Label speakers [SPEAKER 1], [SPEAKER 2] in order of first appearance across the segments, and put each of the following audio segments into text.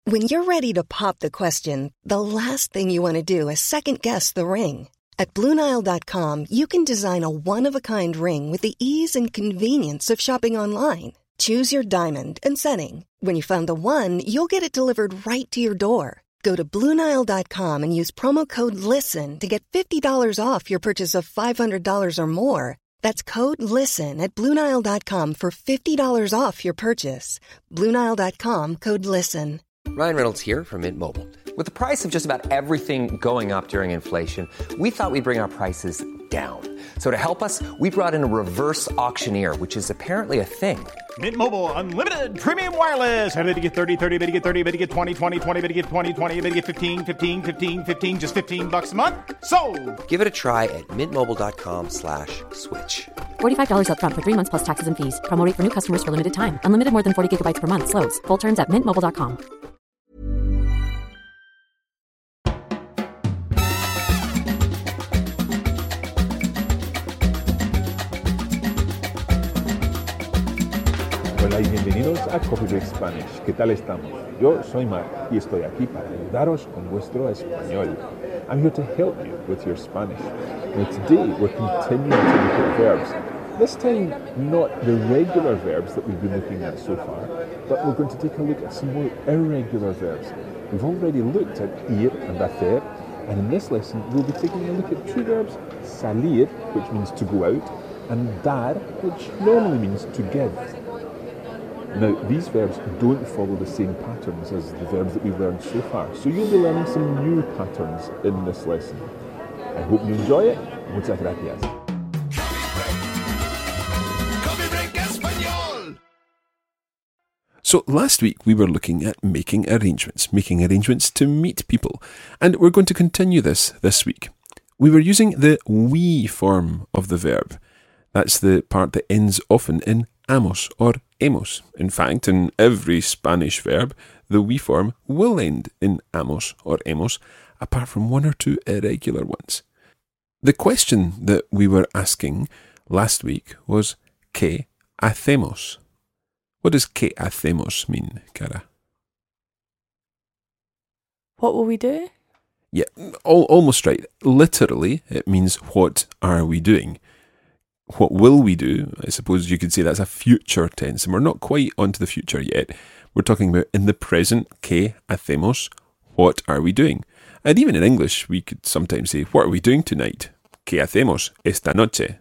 [SPEAKER 1] When you're ready to pop the question, the last thing you want to do is second-guess the ring. At BlueNile.com, you can design a one-of-a-kind ring with the ease and convenience of shopping online. Choose your diamond and setting. When you find the one, you'll get it delivered right to your door. Go to BlueNile.com and use promo code LISTEN to get $50 off your purchase of $500 or more. That's code LISTEN at BlueNile.com for $50 off your purchase. BlueNile.com, code LISTEN.
[SPEAKER 2] Ryan Reynolds here from Mint Mobile. With the price of just about everything going up during inflation, we thought we'd bring our prices down. So to help us, we brought in a reverse auctioneer, which is apparently a thing.
[SPEAKER 3] Mint Mobile Unlimited Premium Wireless. How to get 30, 30, bit to get 30, bit to get 20, 20, 20, bit to get 20, 20, bit to get 15, 15, 15, 15, just $15 a month? Sold!
[SPEAKER 2] Give it a try at mintmobile.com/switch.
[SPEAKER 4] $45 up front for 3 months plus taxes and fees. Promo rate for new customers for limited time. Unlimited more than 40 gigabytes per month. Slows full terms at mintmobile.com.
[SPEAKER 5] Hola y bienvenidos a Coffee Break Spanish. ¿Qué tal estamos? Yo soy Mark y estoy aquí para ayudaros con vuestro español. I'm here to help you with your Spanish. Now today we're continuing to look at verbs. This time not the regular verbs that we've been looking at so far, but we're going to take a look at some more irregular verbs. We've already looked at ir and hacer, and in this lesson we'll be taking a look at two verbs, salir, which means to go out, and dar, which normally means to give. Now, these verbs don't follow the same patterns as the verbs that we've learned so far, so you'll be learning some new patterns in this lesson. I hope you enjoy it. Muchas gracias.
[SPEAKER 6] So last week we were looking at making arrangements to meet people, and we're going to continue this week. We were using the we form of the verb. That's the part that ends often in amos or hemos. In fact, in every Spanish verb, the we form will end in amos or hemos, apart from one or two irregular ones. The question that we were asking last week was, ¿qué hacemos? What does ¿qué hacemos mean, Cara?
[SPEAKER 7] What will we do?
[SPEAKER 6] Yeah, almost right. Literally, it means what are we doing? What will we do? I suppose you could say that's a future tense, and we're not quite onto the future yet. We're talking about in the present, ¿qué hacemos? What are we doing? And even in English, we could sometimes say, what are we doing tonight? ¿Qué hacemos esta noche?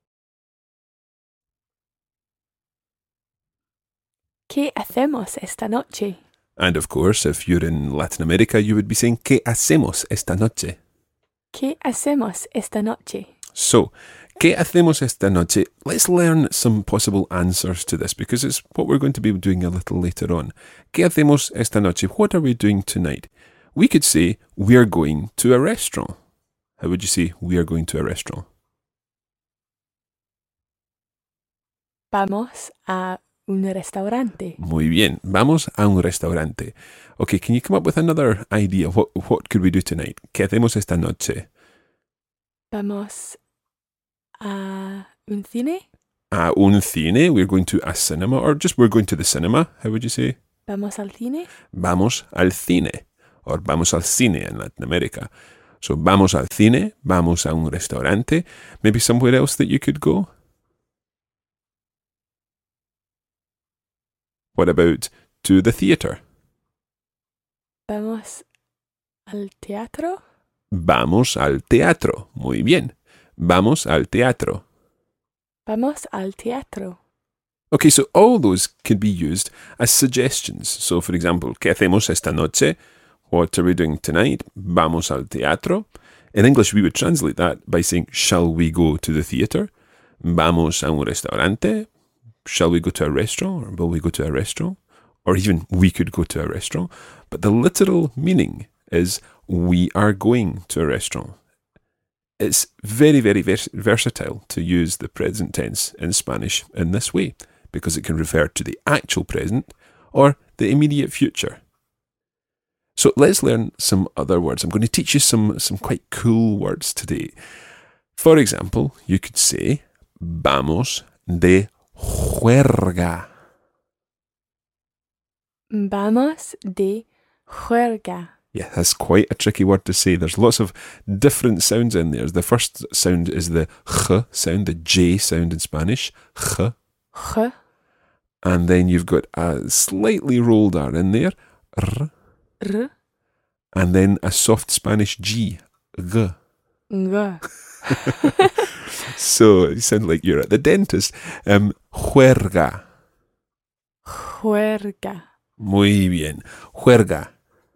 [SPEAKER 7] ¿Qué hacemos esta noche?
[SPEAKER 6] And of course, if you're in Latin America, you would be saying, ¿qué hacemos esta noche?
[SPEAKER 7] ¿Qué hacemos esta noche?
[SPEAKER 6] So, ¿qué hacemos esta noche? Let's learn some possible answers to this because it's what we're going to be doing a little later on. ¿Qué hacemos esta noche? What are we doing tonight? We could say, we are going to a restaurant. How would you say, we are going to a restaurant?
[SPEAKER 7] Vamos a un restaurante.
[SPEAKER 6] Muy bien. Vamos a un restaurante. Okay, can you come up with another idea? What could we do tonight? ¿Qué hacemos esta noche?
[SPEAKER 7] Vamos a un cine.
[SPEAKER 6] A un cine. We're going to a cinema, or just we're going to the cinema. How would you say?
[SPEAKER 7] Vamos al cine.
[SPEAKER 6] Vamos al cine, or vamos al cine in Latin America. So vamos al cine, vamos a un restaurante. Maybe somewhere else that you could go? What about to the theatre?
[SPEAKER 7] Vamos al teatro.
[SPEAKER 6] Vamos al teatro. Muy bien. Vamos al teatro.
[SPEAKER 7] Vamos al teatro.
[SPEAKER 6] Okay, so all those could be used as suggestions. So, for example, ¿qué hacemos esta noche? What are we doing tonight? Vamos al teatro. In English, we would translate that by saying, shall we go to the theatre? Vamos a un restaurante. Shall we go to a restaurant? Or will we go to a restaurant? Or even, we could go to a restaurant. But the literal meaning is, we are going to a restaurant. It's very, very versatile to use the present tense in Spanish in this way, because it can refer to the actual present or the immediate future. So let's learn some other words. I'm going to teach you some quite cool words today. For example, you could say, vamos de juerga.
[SPEAKER 7] Vamos de Juerga.
[SPEAKER 6] Yeah, that's quite a tricky word to say. There's lots of different sounds in there. The first sound is the ch sound, the J sound in Spanish, ch.
[SPEAKER 7] Ch.
[SPEAKER 6] And then you've got a slightly rolled R in there, r.
[SPEAKER 7] R.
[SPEAKER 6] And then a soft Spanish G, g.
[SPEAKER 7] Ng.
[SPEAKER 6] So you sound like you're at the dentist. Juerga.
[SPEAKER 7] Juerga.
[SPEAKER 6] Muy bien. Juerga.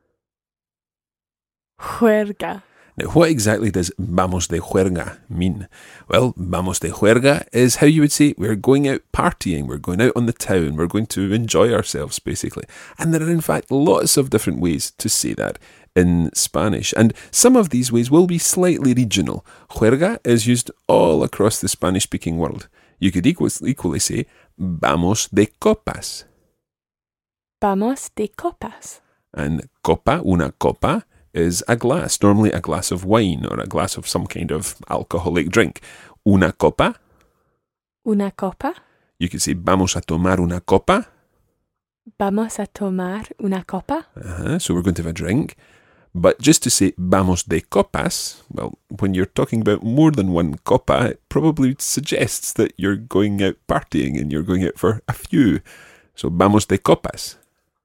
[SPEAKER 7] Juerga.
[SPEAKER 6] Now, what exactly does vamos de juerga mean? Well, vamos de juerga is how you would say we're going out partying, we're going out on the town, we're going to enjoy ourselves, basically. And there are, in fact, lots of different ways to say that in Spanish. And some of these ways will be slightly regional. Juerga is used all across the Spanish-speaking world. You could equally say, vamos de copas.
[SPEAKER 7] Vamos de copas.
[SPEAKER 6] And copa, una copa, is a glass, normally a glass of wine or a glass of some kind of alcoholic drink. Una copa.
[SPEAKER 7] Una copa.
[SPEAKER 6] You could say, vamos a tomar una copa.
[SPEAKER 7] Vamos a tomar una copa.
[SPEAKER 6] So we're going to have a drink. But just to say vamos de copas, well, when you're talking about more than one copa, it probably suggests that you're going out partying and you're going out for a few. So vamos de copas.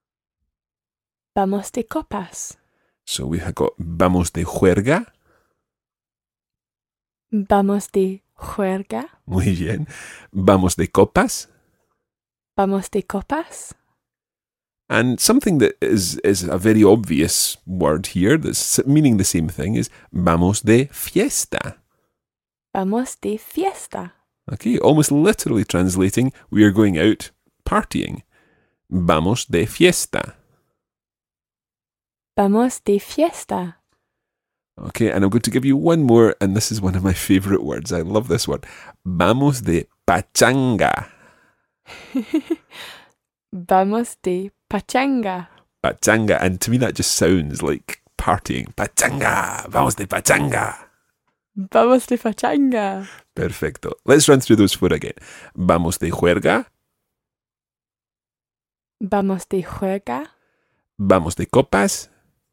[SPEAKER 7] Vamos de copas.
[SPEAKER 6] So we have got vamos de juerga.
[SPEAKER 7] Vamos de juerga.
[SPEAKER 6] Muy bien. Vamos de copas.
[SPEAKER 7] Vamos de copas.
[SPEAKER 6] And something that is a very obvious word here that's meaning the same thing is vamos de fiesta.
[SPEAKER 7] Vamos de fiesta.
[SPEAKER 6] Okay, almost literally translating, we are going out partying. Vamos de fiesta.
[SPEAKER 7] Vamos de fiesta.
[SPEAKER 6] Okay, and I'm going to give you one more, and this is one of my favorite words. I love this word. Vamos de pachanga.
[SPEAKER 7] Vamos de pachanga.
[SPEAKER 6] Pachanga, and to me that just sounds like partying. Pachanga, vamos de pachanga.
[SPEAKER 7] Vamos de pachanga.
[SPEAKER 6] Perfecto. Let's run through those four again. Vamos de juerga.
[SPEAKER 7] Vamos de juerga.
[SPEAKER 6] Vamos de copas.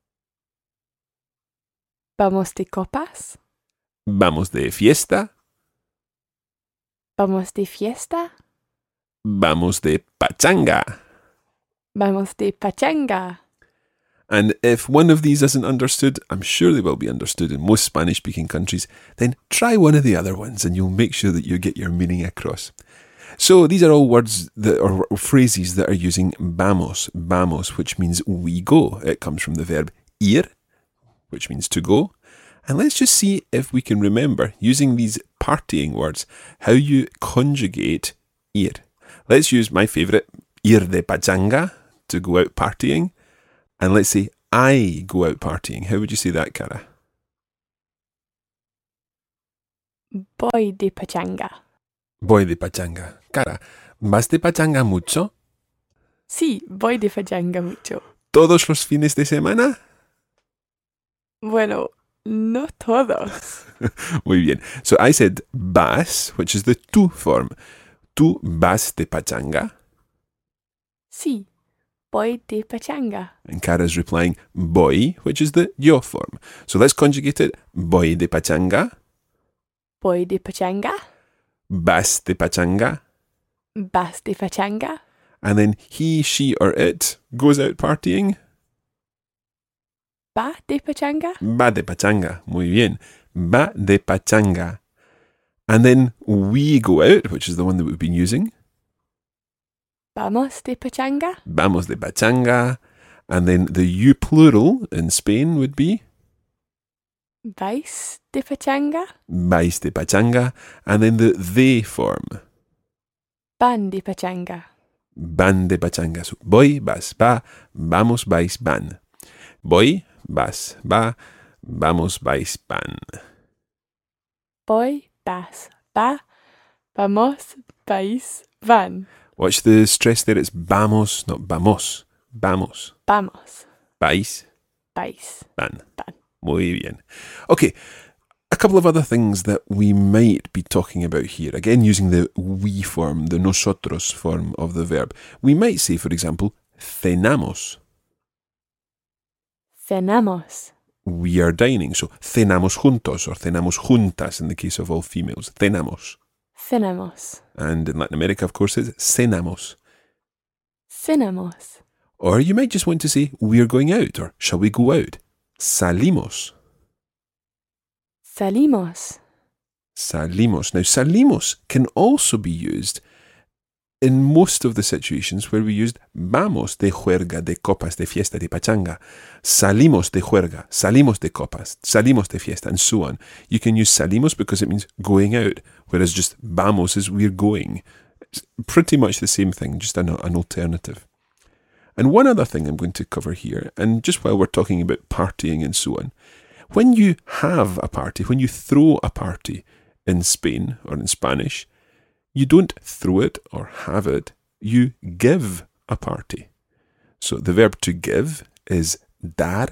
[SPEAKER 7] Vamos de copas.
[SPEAKER 6] Vamos de fiesta.
[SPEAKER 7] Vamos de fiesta.
[SPEAKER 6] Vamos de pachanga.
[SPEAKER 7] Vamos de pachanga.
[SPEAKER 6] And if one of these isn't understood, I'm sure they will be understood in most Spanish-speaking countries, then try one of the other ones and you'll make sure that you get your meaning across. So these are all words or phrases that are using vamos, which means we go. It comes from the verb ir, which means to go. And let's just see if we can remember, using these partying words, how you conjugate ir. Let's use my favourite, ir de pachanga, to go out partying. And let's say, I go out partying. How would you say that, Cara?
[SPEAKER 7] Voy de pachanga.
[SPEAKER 6] Voy de pachanga. Cara, ¿vas de pachanga mucho?
[SPEAKER 7] Sí, voy de pachanga mucho.
[SPEAKER 6] ¿Todos los fines de semana?
[SPEAKER 7] Bueno, no todos.
[SPEAKER 6] Muy bien. So I said vas, which is the tú form. ¿Tú vas de pachanga?
[SPEAKER 7] Sí, voy de pachanga.
[SPEAKER 6] And Cara's replying voy, which is the yo form. So let's conjugate it. Voy de pachanga.
[SPEAKER 7] Voy de pachanga.
[SPEAKER 6] Vas de pachanga.
[SPEAKER 7] Vas de pachanga.
[SPEAKER 6] And then he, she, or it goes out partying.
[SPEAKER 7] Va de pachanga.
[SPEAKER 6] Va de pachanga. Muy bien. Va de pachanga. And then we go out, which is the one that we've been using.
[SPEAKER 7] Vamos de pachanga.
[SPEAKER 6] Vamos de pachanga. And then the you plural in Spain would be
[SPEAKER 7] Vais de pachanga.
[SPEAKER 6] vais de pachanga. And then the they form.
[SPEAKER 7] Van de pachanga.
[SPEAKER 6] Van de pachanga. So voy, vas, va, vamos, vais, van. Voy, vas, va, vamos, vais, van.
[SPEAKER 7] Voy, vas, va, vamos, vais, van.
[SPEAKER 6] Watch the stress there. It's vamos, not vamos. Vamos.
[SPEAKER 7] Vamos,
[SPEAKER 6] Vais,
[SPEAKER 7] vais,
[SPEAKER 6] van.
[SPEAKER 7] van.
[SPEAKER 6] Muy bien. Okay, a couple of other things that we might be talking about here. Again, using the we form, the nosotros form of the verb. We might say, for example, cenamos.
[SPEAKER 7] Cenamos.
[SPEAKER 6] We are dining. So cenamos juntos or cenamos juntas in the case of all females. Cenamos.
[SPEAKER 7] Cenamos.
[SPEAKER 6] And in Latin America, of course, it's cenamos.
[SPEAKER 7] Cenamos.
[SPEAKER 6] Or you might just want to say, we're going out, or shall we go out? Salimos.
[SPEAKER 7] Salimos.
[SPEAKER 6] Salimos. Now, salimos can also be used in most of the situations where we used vamos de juerga, de copas, de fiesta, de pachanga. Salimos de juerga, salimos de copas, salimos de fiesta, and so on. You can use salimos because it means going out, whereas just vamos is we're going. It's pretty much the same thing, just an alternative. And one other thing I'm going to cover here, and just while we're talking about partying and so on, when you have a party, when you throw a party in Spain or in Spanish, you don't throw it or have it, you give a party. So the verb to give is dar.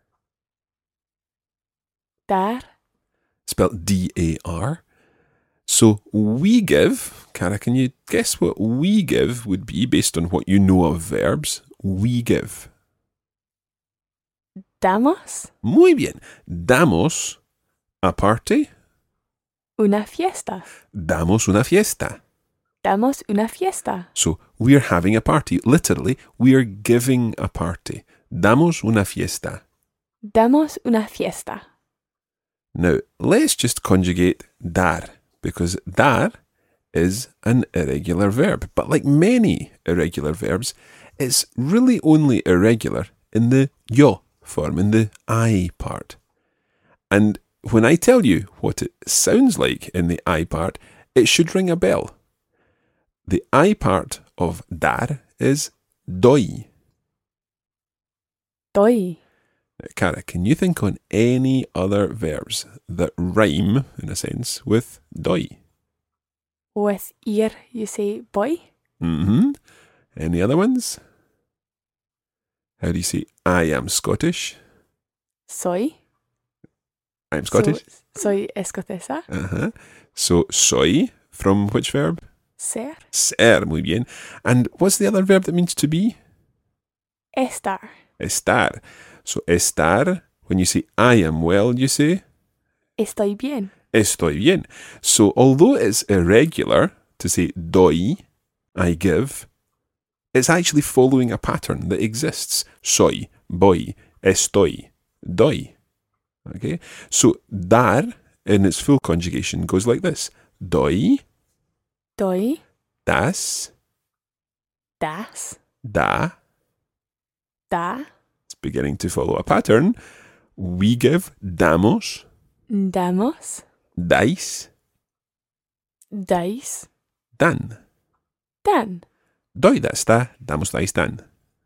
[SPEAKER 7] Dar.
[SPEAKER 6] Spelled D-A-R. So we give, Cara, can you guess what we give would be based on what you know of verbs? We give.
[SPEAKER 7] Damos.
[SPEAKER 6] Muy bien. Damos a party.
[SPEAKER 7] Una fiesta.
[SPEAKER 6] Damos una fiesta.
[SPEAKER 7] Damos una fiesta.
[SPEAKER 6] So we're having a party. Literally, we're giving a party. Damos una fiesta.
[SPEAKER 7] Damos una fiesta.
[SPEAKER 6] Now, let's just conjugate dar, because dar is an irregular verb. But like many irregular verbs, it's really only irregular in the yo form, in the I part. And when I tell you what it sounds like in the I part, it should ring a bell. The I part of dar is doy.
[SPEAKER 7] Doy.
[SPEAKER 6] Now, Cara, can you think on any other verbs that rhyme, in a sense, with doy?
[SPEAKER 7] With ir, you say boy.
[SPEAKER 6] Mm-hmm. Any other ones? How do you say, I am Scottish?
[SPEAKER 7] Soy.
[SPEAKER 6] I'm Scottish.
[SPEAKER 7] Soy escocesa.
[SPEAKER 6] Uh-huh. So, soy, from which verb?
[SPEAKER 7] Ser.
[SPEAKER 6] Ser, muy bien. And what's the other verb that means to be?
[SPEAKER 7] Estar.
[SPEAKER 6] Estar. So, estar, when you say, I am well, you say?
[SPEAKER 7] Estoy bien.
[SPEAKER 6] Estoy bien. So, although it's irregular to say doy, I give, it's actually following a pattern that exists. Soy, voy, estoy, doy. Okay? So, dar, in its full conjugation, goes like this. Doy,
[SPEAKER 7] Doy.
[SPEAKER 6] das,
[SPEAKER 7] Das.
[SPEAKER 6] da.
[SPEAKER 7] Da.
[SPEAKER 6] It's beginning to follow a pattern. We give, damos,
[SPEAKER 7] Damos.
[SPEAKER 6] dais,
[SPEAKER 7] Dais.
[SPEAKER 6] dan.
[SPEAKER 7] Dan.
[SPEAKER 6] Doy, das, da, damos, dais, dan.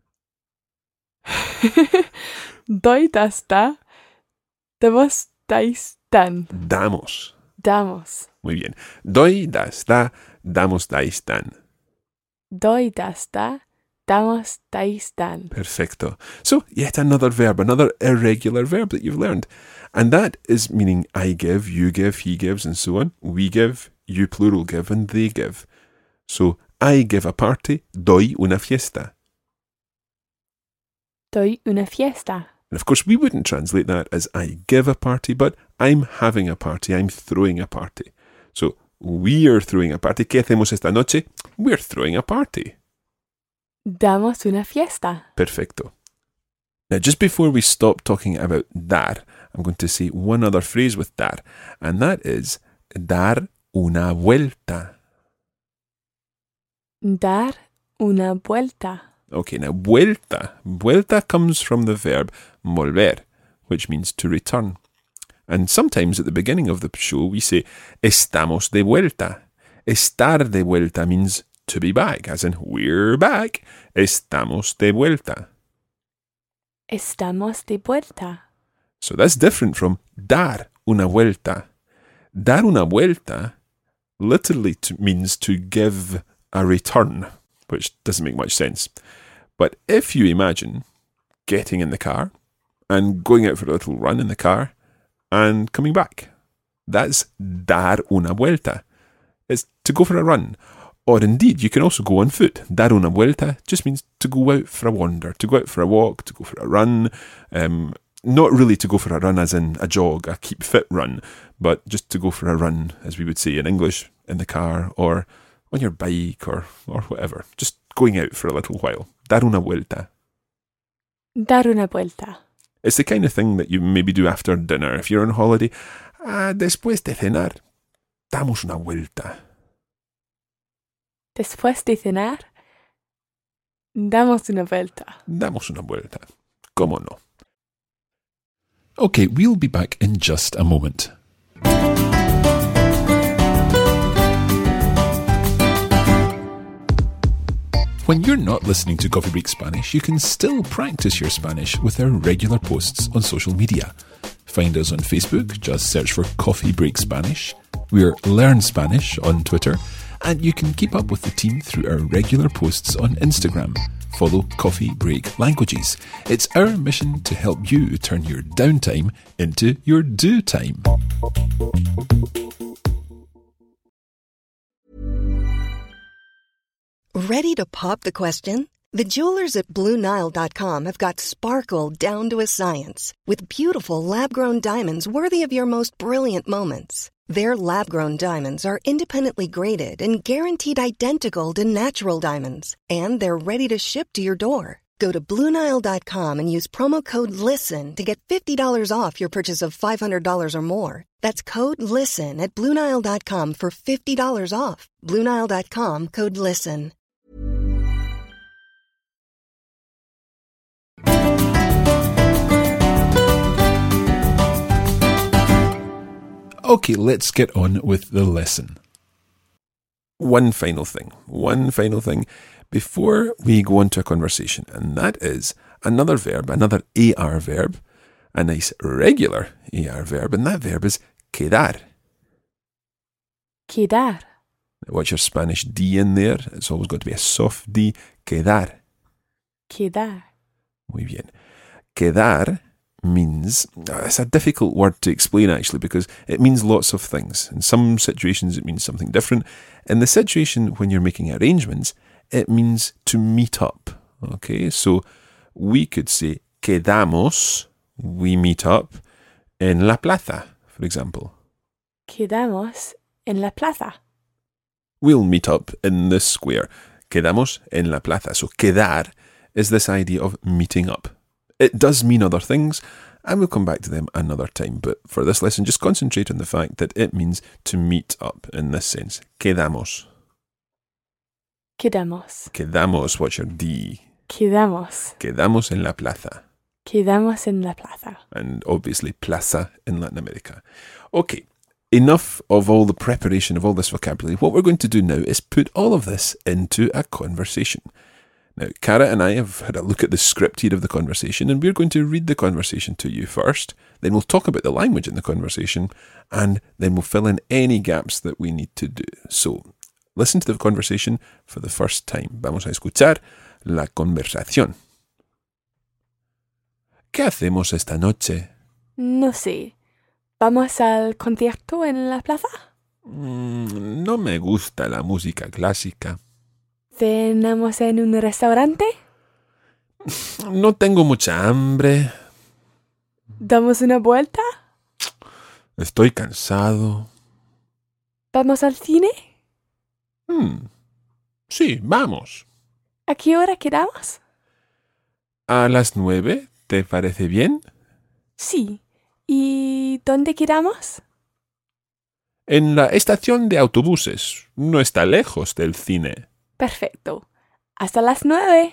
[SPEAKER 7] Doy das da. Damos dais dan.
[SPEAKER 6] Damos.
[SPEAKER 7] Damos.
[SPEAKER 6] Muy bien. Doy, das, da, damos, dais, dan.
[SPEAKER 7] Doy das da. Damos dais dan.
[SPEAKER 6] Perfecto. So, yet another verb, another irregular verb that you've learned. And that is meaning I give, you give, he gives, and so on. We give, you plural give, and they give. So, I give a party, doy una fiesta.
[SPEAKER 7] Doy una fiesta.
[SPEAKER 6] And of course, we wouldn't translate that as I give a party, but I'm having a party, I'm throwing a party. So, we are throwing a party. ¿Qué hacemos esta noche? We're throwing a party.
[SPEAKER 7] Damos una fiesta.
[SPEAKER 6] Perfecto. Now, just before we stop talking about dar, I'm going to say one other phrase with dar, and that is dar una vuelta.
[SPEAKER 7] Dar una vuelta.
[SPEAKER 6] Okay, now vuelta. Vuelta comes from the verb volver, which means to return. And sometimes at the beginning of the show we say estamos de vuelta. Estar de vuelta means to be back, as in we're back. Estamos de vuelta.
[SPEAKER 7] Estamos de vuelta.
[SPEAKER 6] So that's different from dar una vuelta. Dar una vuelta literally means to give a return, which doesn't make much sense. But if you imagine getting in the car and going out for a little run in the car and coming back, that's dar una vuelta. It's to go for a run. Or indeed, you can also go on foot. Dar una vuelta just means to go out for a wander, to go out for a walk, to go for a run. Not really to go for a run as in a jog, a keep fit run, but just to go for a run, as we would say in English, in the car or on your bike or whatever. Just going out for a little while. Dar una vuelta.
[SPEAKER 7] Dar una vuelta.
[SPEAKER 6] It's the kind of thing that you maybe do after dinner. If you're on holiday, después de cenar, damos una vuelta.
[SPEAKER 7] Después de cenar, damos una vuelta.
[SPEAKER 6] Damos una vuelta. ¿Cómo no? Okay, we'll be back in just a moment. When you're not listening to Coffee Break Spanish, you can still practice your Spanish with our regular posts on social media. Find us on Facebook, just search for Coffee Break Spanish. We're Learn Spanish on Twitter, and you can keep up with the team through our regular posts on Instagram. Follow Coffee Break Languages. It's our mission to help you turn your downtime into your do time.
[SPEAKER 1] Ready to pop the question? The jewelers at BlueNile.com have got sparkle down to a science with beautiful lab-grown diamonds worthy of your most brilliant moments. Their lab-grown diamonds are independently graded and guaranteed identical to natural diamonds, and they're ready to ship to your door. Go to BlueNile.com and use promo code LISTEN to get $50 off your purchase of $500 or more. That's code LISTEN at BlueNile.com for $50 off. BlueNile.com, code LISTEN.
[SPEAKER 6] Okay, let's get on with the lesson. One final thing before we go on to a conversation, and that is another verb, another AR verb, a nice regular AR verb, and that verb is quedar.
[SPEAKER 7] Quedar.
[SPEAKER 6] What's your Spanish D in there? It's always got to be a soft D. Quedar.
[SPEAKER 7] Quedar.
[SPEAKER 6] Muy bien. Quedar means, it's a difficult word to explain actually because it means lots of things. In some situations it means something different. In the situation when you're making arrangements, it means to meet up. Okay, so we could say quedamos, we meet up en la plaza, for example.
[SPEAKER 7] Quedamos en la plaza.
[SPEAKER 6] We'll meet up in the square. Quedamos en la plaza. So quedar is this idea of meeting up. It does mean other things, and we'll come back to them another time. But for this lesson, just concentrate on the fact that it means to meet up in this sense. Quedamos.
[SPEAKER 7] Quedamos.
[SPEAKER 6] Quedamos, what's your D?
[SPEAKER 7] Quedamos.
[SPEAKER 6] Quedamos en la plaza.
[SPEAKER 7] Quedamos en la plaza.
[SPEAKER 6] And obviously plaza in Latin America. Okay, enough of all the preparation of all this vocabulary. What we're going to do now is put all of this into a conversation. Now, Cara and I have had a look at the script here of the conversation, and we're going to read the conversation to you first. Then we'll talk about the language in the conversation, and then we'll fill in any gaps that we need to do. So, listen to the conversation for the first time. Vamos a escuchar la conversación. ¿Qué hacemos esta noche?
[SPEAKER 7] No sé. ¿Vamos al concierto en la plaza?
[SPEAKER 6] No me gusta la música clásica.
[SPEAKER 7] ¿Cenamos en un restaurante?
[SPEAKER 6] No tengo mucha hambre.
[SPEAKER 7] ¿Damos una vuelta?
[SPEAKER 6] Estoy cansado.
[SPEAKER 7] ¿Vamos al cine?
[SPEAKER 6] Sí, vamos.
[SPEAKER 7] ¿A qué hora quedamos?
[SPEAKER 6] ¿A las 9? ¿Te parece bien?
[SPEAKER 7] Sí. ¿Y dónde quedamos?
[SPEAKER 6] En la estación de autobuses. No está lejos del cine.
[SPEAKER 7] Perfecto. Hasta las 9.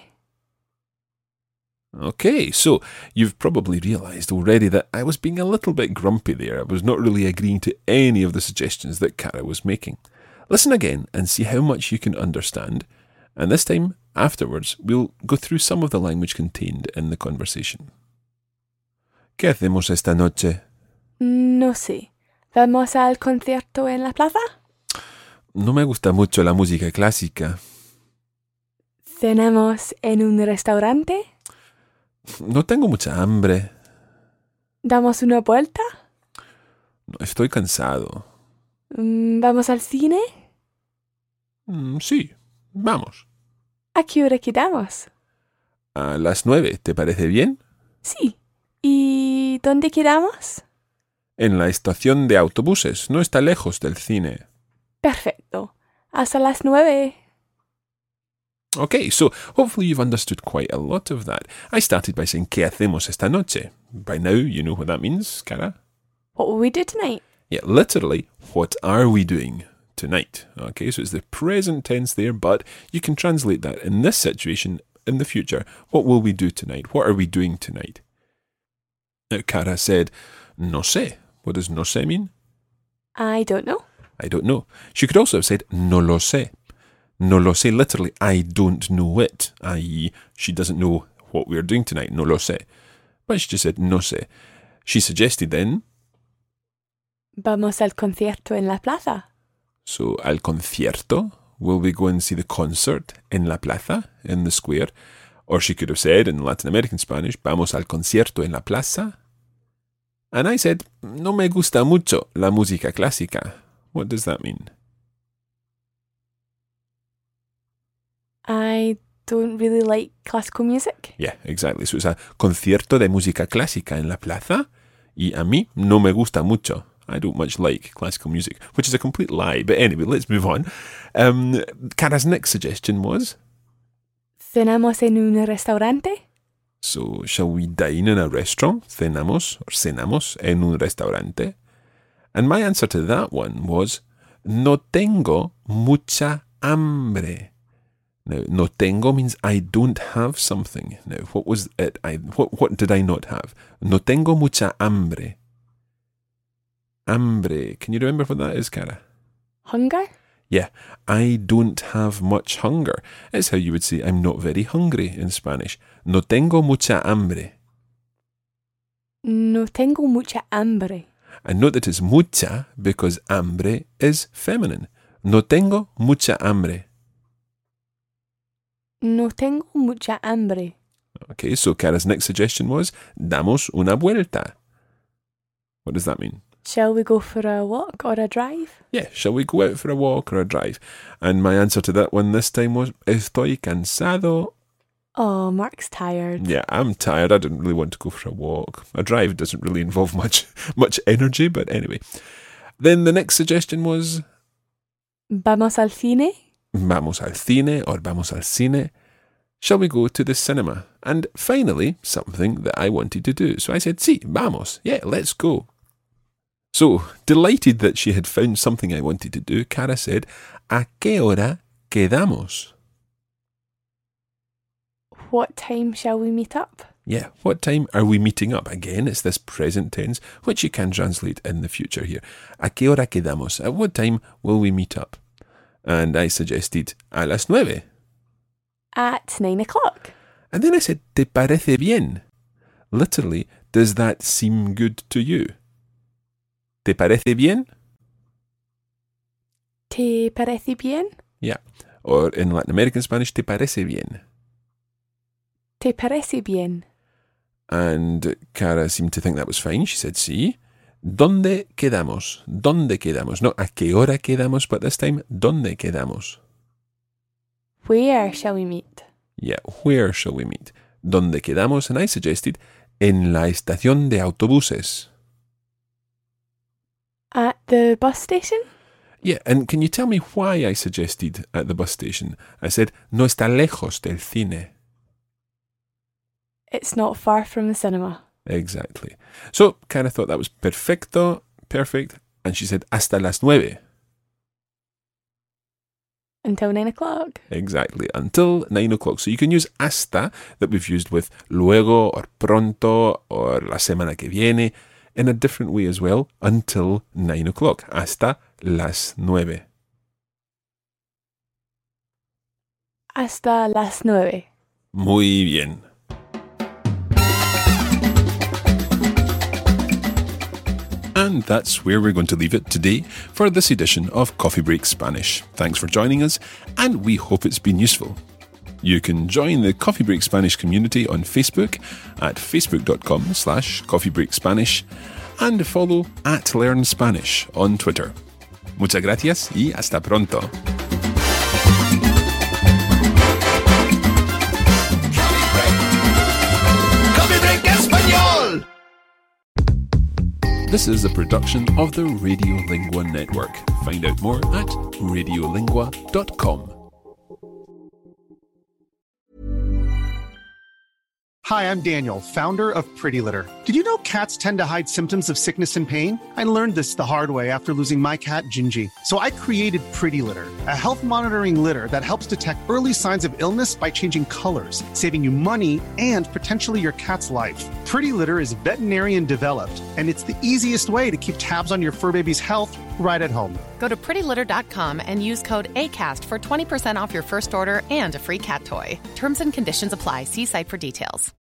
[SPEAKER 6] Okay, so you've probably realised already that I was being a little bit grumpy there. I was not really agreeing to any of the suggestions that Cara was making. Listen again and see how much you can understand. And this time, afterwards, we'll go through some of the language contained in the conversation. ¿Qué hacemos esta noche?
[SPEAKER 7] No sé. ¿Vamos al concierto en la plaza?
[SPEAKER 6] No me gusta mucho la música clásica.
[SPEAKER 7] ¿Cenamos en un restaurante?
[SPEAKER 6] No tengo mucha hambre.
[SPEAKER 7] ¿Damos una vuelta?
[SPEAKER 6] No, estoy cansado.
[SPEAKER 7] ¿Vamos al cine?
[SPEAKER 6] Sí, vamos.
[SPEAKER 7] ¿A qué hora quedamos?
[SPEAKER 6] A las 9, ¿te parece bien?
[SPEAKER 7] Sí. ¿Y dónde quedamos?
[SPEAKER 6] En la estación de autobuses, no está lejos del cine.
[SPEAKER 7] Perfecto. Hasta las 9.
[SPEAKER 6] Okay, so hopefully you've understood quite a lot of that. I started by saying, ¿qué hacemos esta noche? By now, you know what that means, Cara?
[SPEAKER 7] What will we do tonight?
[SPEAKER 6] Yeah, literally, what are we doing tonight? Okay, so it's the present tense there, but you can translate that in this situation, in the future. What will we do tonight? What are we doing tonight? Now, Cara said, no sé. What does no sé mean?
[SPEAKER 7] I don't know.
[SPEAKER 6] I don't know. She could also have said, no lo sé. No lo sé, literally, I don't know it, i.e., she doesn't know what we're doing tonight, no lo sé. But she just said, no sé. She suggested then,
[SPEAKER 7] Vamos al concierto en la plaza.
[SPEAKER 6] so, al concierto, will we go and see the concert en la plaza, in the square? Or she could have said, in Latin American Spanish, vamos al concierto en la plaza. And I said, no me gusta mucho la música clásica. What does that mean?
[SPEAKER 7] I don't really like classical music.
[SPEAKER 6] Yeah, exactly. So it's a concierto de música clásica en la plaza. Y a mí no me gusta mucho. I don't much like classical music, which is a complete lie. But anyway, let's move on. Cara's next suggestion was,
[SPEAKER 7] ¿Cenamos en un restaurante?
[SPEAKER 6] so shall we dine in a restaurant? Cenamos or cenamos en un restaurante? And my answer to that one was, no tengo mucha hambre. Now, no tengo means I don't have something. Now, what was it? What did I not have? No tengo mucha hambre. Hambre. Can you remember what that is, Cara?
[SPEAKER 7] Hunger?
[SPEAKER 6] Yeah, I don't have much hunger. It's how you would say I'm not very hungry in Spanish. No tengo mucha hambre.
[SPEAKER 7] No tengo mucha hambre.
[SPEAKER 6] And note that it's mucha because hambre is feminine. No tengo mucha hambre.
[SPEAKER 7] No tengo mucha hambre.
[SPEAKER 6] Okay, so Cara's next suggestion was, damos una vuelta. What does that mean?
[SPEAKER 7] Shall we go for a walk or a drive?
[SPEAKER 6] Yeah, shall we go out for a walk or a drive? And my answer to that one this time was, estoy cansado.
[SPEAKER 7] Oh, Mark's tired.
[SPEAKER 6] Yeah, I'm tired. I didn't really want to go for a walk. A drive doesn't really involve much energy, but anyway. Then the next suggestion was,
[SPEAKER 7] ¿Vamos al cine?
[SPEAKER 6] vamos al cine or vamos al cine. Shall we go to the cinema? And finally, something that I wanted to do. So I said, sí, vamos. Yeah, let's go. So, delighted that she had found something I wanted to do, Cara said, ¿a qué hora quedamos?
[SPEAKER 7] What time shall we meet up?
[SPEAKER 6] Yeah, what time are we meeting up? Again, it's this present tense, which you can translate in the future here. ¿A qué hora quedamos? At what time will we meet up? And I suggested, a las 9.
[SPEAKER 7] At 9 o'clock.
[SPEAKER 6] And then I said, ¿te parece bien? Literally, does that seem good to you? ¿Te parece bien?
[SPEAKER 7] ¿Te parece bien?
[SPEAKER 6] Yeah. Or in Latin American Spanish, ¿te parece bien?
[SPEAKER 7] ¿Te parece bien?
[SPEAKER 6] And Cara seemed to think that was fine. She said, sí. ¿Dónde quedamos? ¿Dónde quedamos? Not a qué hora quedamos, but this time, ¿dónde quedamos?
[SPEAKER 7] Where shall we meet?
[SPEAKER 6] Yeah, where shall we meet? ¿Dónde quedamos? And I suggested, en la estación de autobuses.
[SPEAKER 7] At the bus station?
[SPEAKER 6] Yeah, and can you tell me why I suggested at the bus station? I said, no está lejos del cine.
[SPEAKER 7] It's not far from the cinema.
[SPEAKER 6] Exactly. So, Cara thought that was perfecto, perfect, and she said, hasta las 9.
[SPEAKER 7] Until 9 o'clock.
[SPEAKER 6] Exactly, until 9 o'clock. So you can use hasta, that we've used with luego, or pronto, or la semana que viene, in a different way as well, until 9 o'clock. Hasta las 9.
[SPEAKER 7] Hasta las 9.
[SPEAKER 6] Muy bien. And that's where we're going to leave it today for this edition of Coffee Break Spanish. Thanks for joining us, and we hope it's been useful. You can join the Coffee Break Spanish community on Facebook at facebook.com/coffeebreakspanish and follow @LearnSpanish on Twitter. Muchas gracias y hasta pronto. This is a production of the Radiolingua Network. Find out more at radiolingua.com.
[SPEAKER 8] Hi, I'm Daniel, founder of Pretty Litter. Did you know cats tend to hide symptoms of sickness and pain? I learned this the hard way after losing my cat, Gingy. So I created Pretty Litter, a health monitoring litter that helps detect early signs of illness by changing colors, saving you money and potentially your cat's life. Pretty Litter is veterinarian developed, and it's the easiest way to keep tabs on your fur baby's health right at home.
[SPEAKER 9] Go to prettylitter.com and use code ACAST for 20% off your first order and a free cat toy. Terms and conditions apply. See site for details.